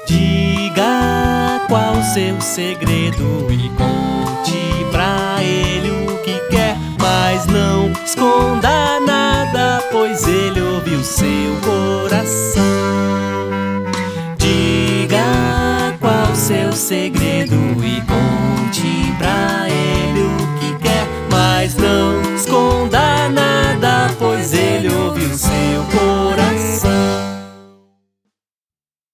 Diga qual o seu segredo e conte pra ele o que quer, mas não esconda nada, pois ele ouviu seu coração. Diga qual o seu segredo